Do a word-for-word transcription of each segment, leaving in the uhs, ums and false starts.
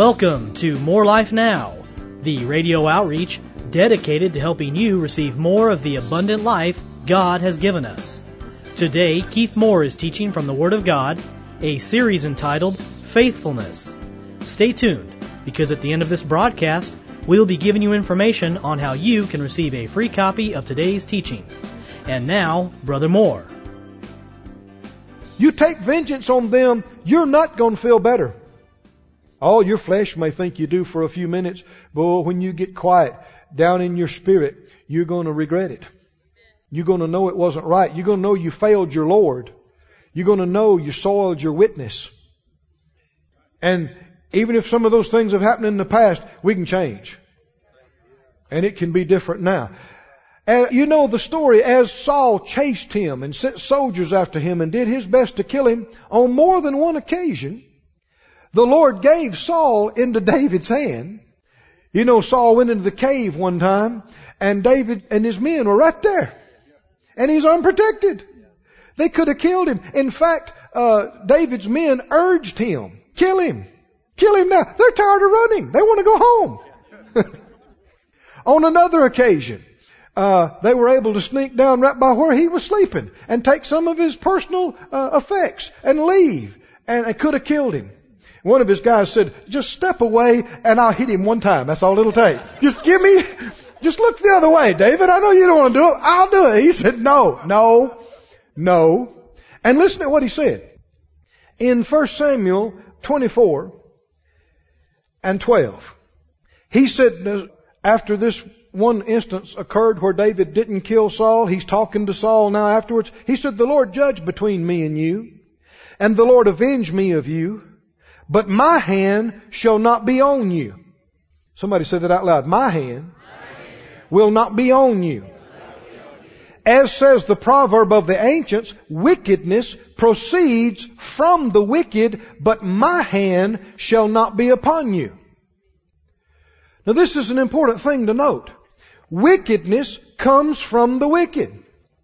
Welcome to More Life Now, the radio outreach dedicated to helping you receive more of the abundant life God has given us. Today, Keith Moore is teaching from the Word of God, a series entitled Faithfulness. Stay tuned, because at the end of this broadcast, we'll be giving you information on how you can receive a free copy of today's teaching. And now, Brother Moore. You take vengeance on them, you're not going to feel better. All your flesh may think you do for a few minutes, but when you get quiet down in your spirit, you're going to regret it. You're going to know it wasn't right. You're going to know you failed your Lord. You're going to know you soiled your witness. And even if some of those things have happened in the past, we can change. And it can be different now. Uh, you know the story, as Saul chased him and sent soldiers after him and did his best to kill him, on more than one occasion, the Lord gave Saul into David's hand. You know, Saul went into the cave one time, and David and his men were right there. And he's unprotected. They could have killed him. In fact, uh, David's men urged him, kill him. Kill him now. They're tired of running. They want to go home. On another occasion, uh, they were able to sneak down right by where he was sleeping and take some of his personal uh, effects and leave. And they could have killed him. One of his guys said, just step away and I'll hit him one time. That's all it'll take. Just give me, just look the other way, David. I know you don't want to do it. I'll do it. He said, no, no, no. And listen to what he said. In First Samuel twenty-four and twelve, he said, after this one instance occurred where David didn't kill Saul, he's talking to Saul now afterwards. He said, the Lord judge between me and you, and the Lord avenge me of you. But my hand shall not be on you. Somebody say that out loud. My hand will not be on you. As says the proverb of the ancients, wickedness proceeds from the wicked, but my hand shall not be upon you. Now this is an important thing to note. Wickedness comes from the wicked.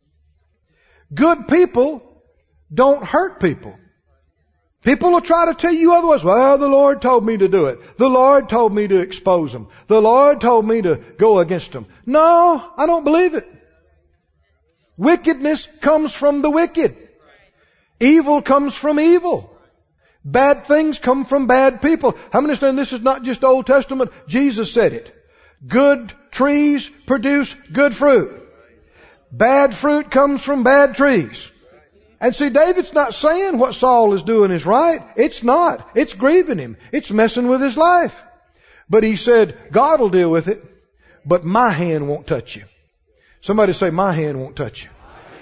Good people don't hurt people. People will try to tell you otherwise. Well, the Lord told me to do it. The Lord told me to expose them. The Lord told me to go against them. No, I don't believe it. Wickedness comes from the wicked. Evil comes from evil. Bad things come from bad people. How many understand this is not just Old Testament? Jesus said it. Good trees produce good fruit. Bad fruit comes from bad trees. And see, David's not saying what Saul is doing is right. It's not. It's grieving him. It's messing with his life. But he said, God will deal with it, but my hand won't touch you. Somebody say, my hand won't touch you.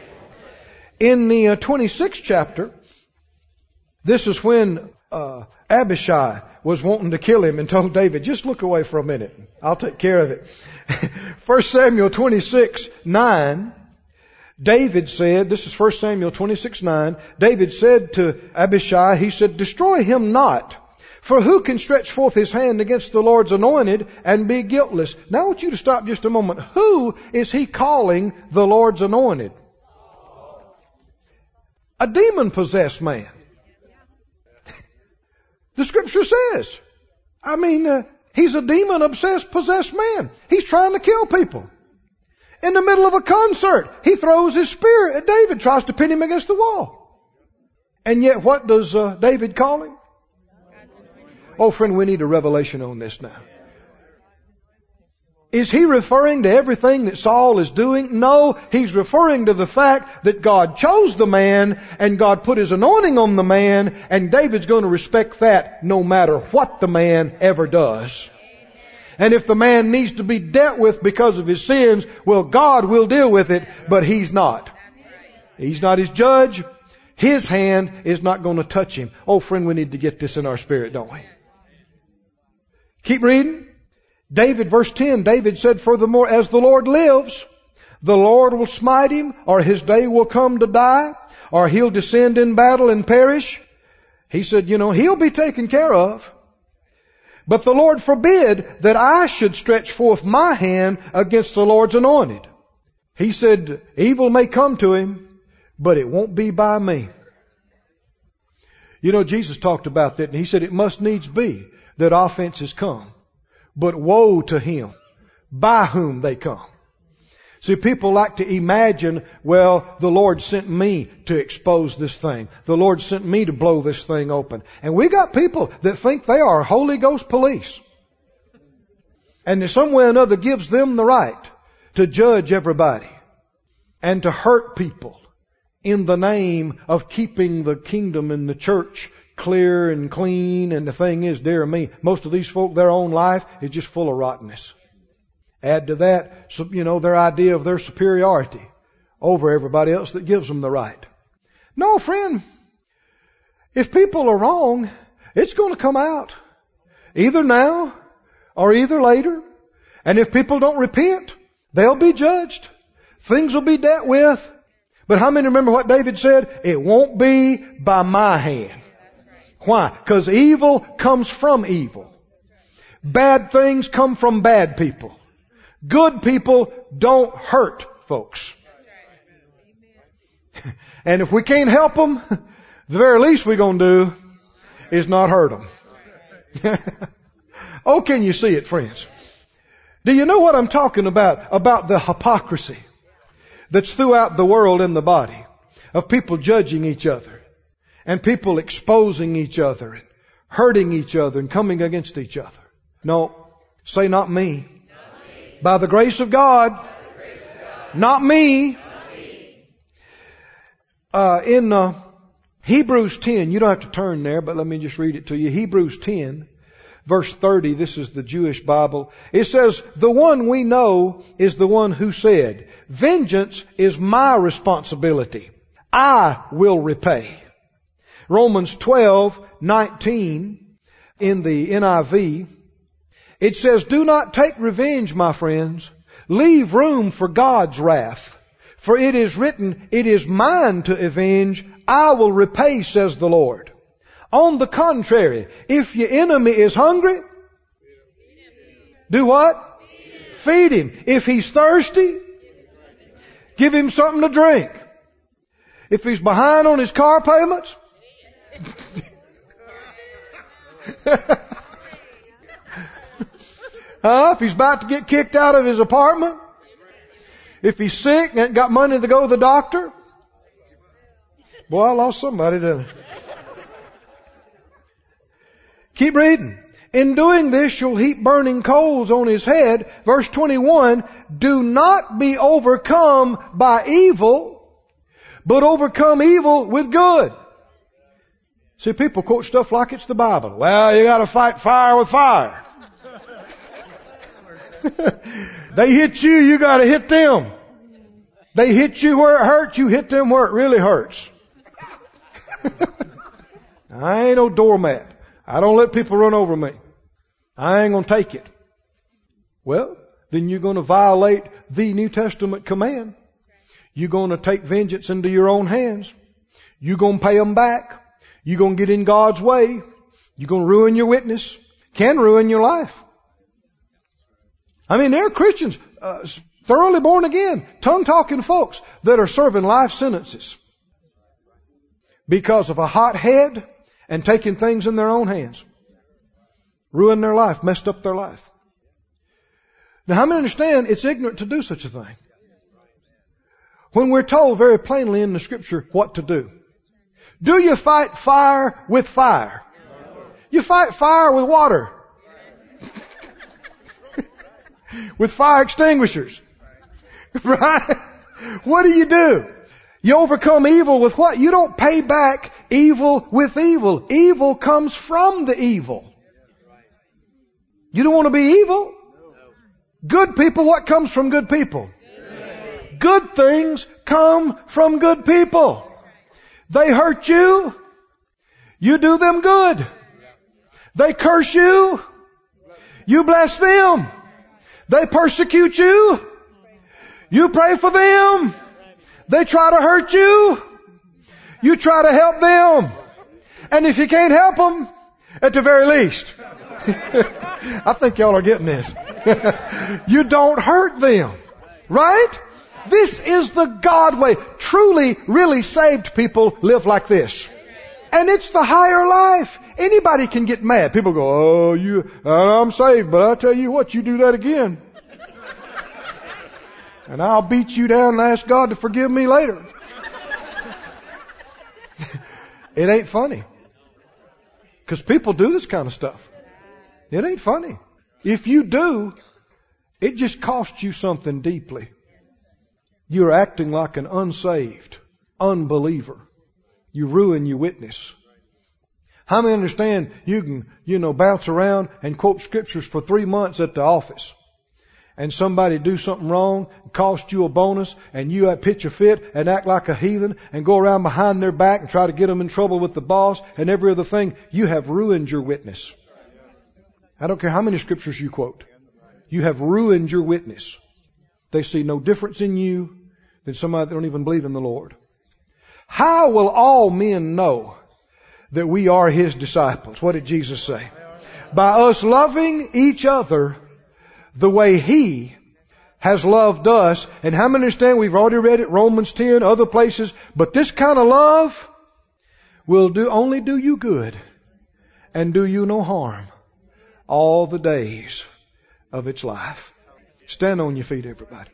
In the uh, twenty-sixth chapter, this is when uh, Abishai was wanting to kill him and told David, just look away for a minute. I'll take care of it. First Samuel twenty-six nine. David said, this is First Samuel twenty-six nine, David said to Abishai, he said, destroy him not, for who can stretch forth his hand against the Lord's anointed and be guiltless? Now I want you to stop just a moment. Who is he calling the Lord's anointed? A demon-possessed man. The scripture says. I mean, uh, he's a demon-obsessed, possessed man. He's trying to kill people. In the middle of a concert, he throws his spear at David, tries to pin him against the wall. And yet what does uh, David call him? Oh, friend, we need a revelation on this now. Is he referring to everything that Saul is doing? No, he's referring to the fact that God chose the man and God put his anointing on the man, and David's going to respect that no matter what the man ever does. And if the man needs to be dealt with because of his sins, well, God will deal with it, but he's not. He's not his judge. His hand is not going to touch him. Oh, friend, we need to get this in our spirit, don't we? Keep reading. David, verse ten, David said, furthermore, as the Lord lives, the Lord will smite him, or his day will come to die, or he'll descend in battle and perish. He said, you know, he'll be taken care of. But the Lord forbid that I should stretch forth my hand against the Lord's anointed. He said, evil may come to him, but it won't be by me. You know, Jesus talked about that, and he said it must needs be that offenses come, but woe to him by whom they come. See, people like to imagine, well, the Lord sent me to expose this thing. The Lord sent me to blow this thing open. And we got people that think they are Holy Ghost police. And in some way or another gives them the right to judge everybody and to hurt people in the name of keeping the kingdom and the church clear and clean. And the thing is, dear me, most of these folk, their own life is just full of rottenness. Add to that, you know, their idea of their superiority over everybody else that gives them the right. No, friend, if people are wrong, it's going to come out. Either now or either later. And if people don't repent, they'll be judged. Things will be dealt with. But how many remember what David said? It won't be by my hand. Why? Because evil comes from evil. Bad things come from bad people. Good people don't hurt folks. And if we can't help them, the very least we're going to do is not hurt them. Oh, can you see it, friends? Do you know what I'm talking about? About the hypocrisy that's throughout the world in the body of people judging each other and people exposing each other and hurting each other and coming against each other. No, say not me. By the grace of God, grace of God. Not me. Not me. Uh, in uh, Hebrews ten, you don't have to turn there, but let me just read it to you. Hebrews ten, verse thirty, this is the Jewish Bible. It says, the one we know is the one who said, vengeance is my responsibility. I will repay. Romans twelve nineteen in the N I V. It says, do not take revenge, my friends. Leave room for God's wrath. For it is written, it is mine to avenge. I will repay, says the Lord. On the contrary, if your enemy is hungry, do what? Feed him. If he's thirsty, give him something to drink. If he's behind on his car payments, Uh, if he's about to get kicked out of his apartment, if he's sick and ain't got money to go to the doctor. Boy, I lost somebody, didn't I? Keep reading. In doing this, you'll heap burning coals on his head. Verse twenty-one, do not be overcome by evil, but overcome evil with good. See, people quote stuff like it's the Bible. Well, you got to fight fire with fire. They hit you, you got to hit them. They hit you where it hurts, you hit them where it really hurts. I ain't no doormat. I don't let people run over me. I ain't going to take it. Well, then you're going to violate the New Testament command. You're going to take vengeance into your own hands. You're going to pay them back. You're going to get in God's way. You're going to ruin your witness. Can ruin your life. I mean, there are Christians, uh, thoroughly born again, tongue-talking folks that are serving life sentences because of a hot head and taking things in their own hands. Ruined their life, messed up their life. Now, how many understand it's ignorant to do such a thing? When we're told very plainly in the Scripture what to do. Do you fight fire with fire? You fight fire with water. With fire extinguishers. Right? What do you do? You overcome evil with what? You don't pay back evil with evil. Evil comes from the evil. You don't want to be evil? Good people, what comes from good people? Good things come from good people. They hurt you, you do them good. They curse you, you bless them. They persecute you, you pray for them. They try to hurt you, you try to help them. And if you can't help them, at the very least, I think y'all are getting this. You don't hurt them. Right? This is the God way. Truly, really saved people live like this. And it's the higher life. Anybody can get mad. People go, oh, you, I'm saved, but I'll tell you what, you do that again. And I'll beat you down and ask God to forgive me later. It ain't funny. Because people do this kind of stuff. It ain't funny. If you do, it just costs you something deeply. You're acting like an unsaved unbeliever. You ruin your witness. How many understand you can, you know, bounce around and quote scriptures for three months at the office, and somebody do something wrong, cost you a bonus, and you pitch a fit and act like a heathen and go around behind their back and try to get them in trouble with the boss and every other thing? You have ruined your witness. I don't care how many scriptures you quote. You have ruined your witness. They see no difference in you than somebody that don't even believe in the Lord. How will all men know that we are His disciples? What did Jesus say? By us loving each other the way He has loved us. And how many understand? We've already read it, Romans ten, other places. But this kind of love will do only do you good and do you no harm all the days of its life. Stand on your feet, everybody.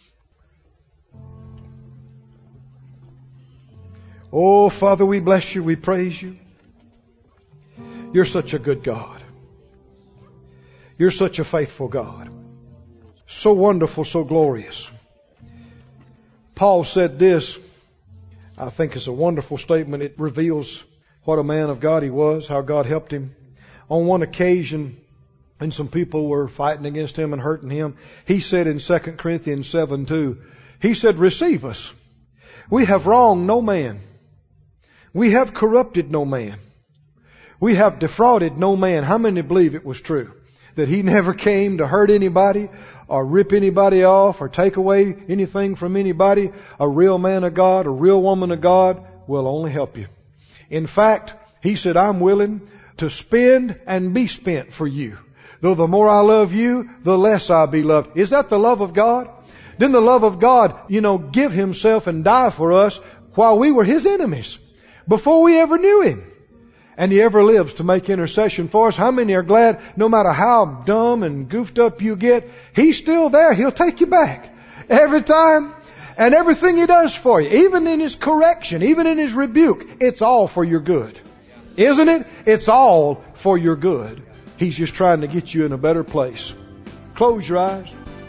Oh, Father, we bless you. We praise you. You're such a good God. You're such a faithful God. So wonderful, so glorious. Paul said this, I think it's a wonderful statement. It reveals what a man of God he was, how God helped him. On one occasion, and some people were fighting against him and hurting him, he said in Second Corinthians seven two, he said, receive us. We have wronged no man. We have corrupted no man. We have defrauded no man. How many believe it was true? That he never came to hurt anybody or rip anybody off or take away anything from anybody. A real man of God, a real woman of God will only help you. In fact, he said, I'm willing to spend and be spent for you. Though the more I love you, the less I'll be loved. Is that the love of God? Then the love of God, you know, give Himself and die for us while we were His enemies, before we ever knew Him. And He ever lives to make intercession for us. How many are glad no matter how dumb and goofed up you get, He's still there. He'll take you back every time. And everything He does for you, even in His correction, even in His rebuke, it's all for your good. Isn't it? It's all for your good. He's just trying to get you in a better place. Close your eyes.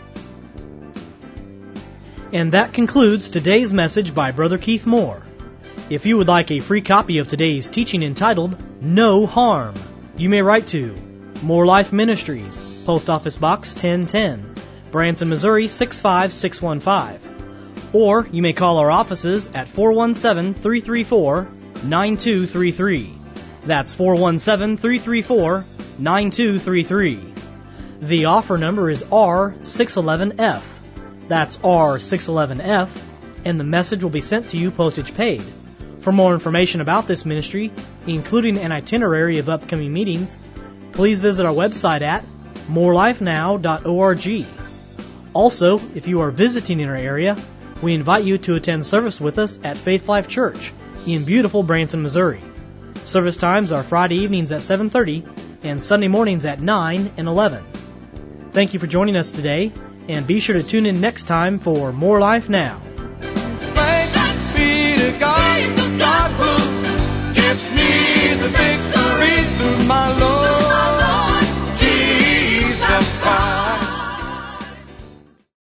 And that concludes today's message by Brother Keith Moore. If you would like a free copy of today's teaching entitled, No Harm, you may write to More Life Ministries, Post Office Box ten ten, Branson, Missouri six five six one five. Or you may call our offices at four one seven, three three four, nine two three three. That's four one seven, three three four, nine two three three. The offer number is R six eleven F. That's R six eleven F, and the message will be sent to you postage paid. For more information about this ministry, including an itinerary of upcoming meetings, please visit our website at more life now dot org. Also, if you are visiting in our area, we invite you to attend service with us at Faith Life Church in beautiful Branson, Missouri. Service times are Friday evenings at seven thirty and Sunday mornings at nine and eleven. Thank you for joining us today, and be sure to tune in next time for More Life Now. Thanks be to God, God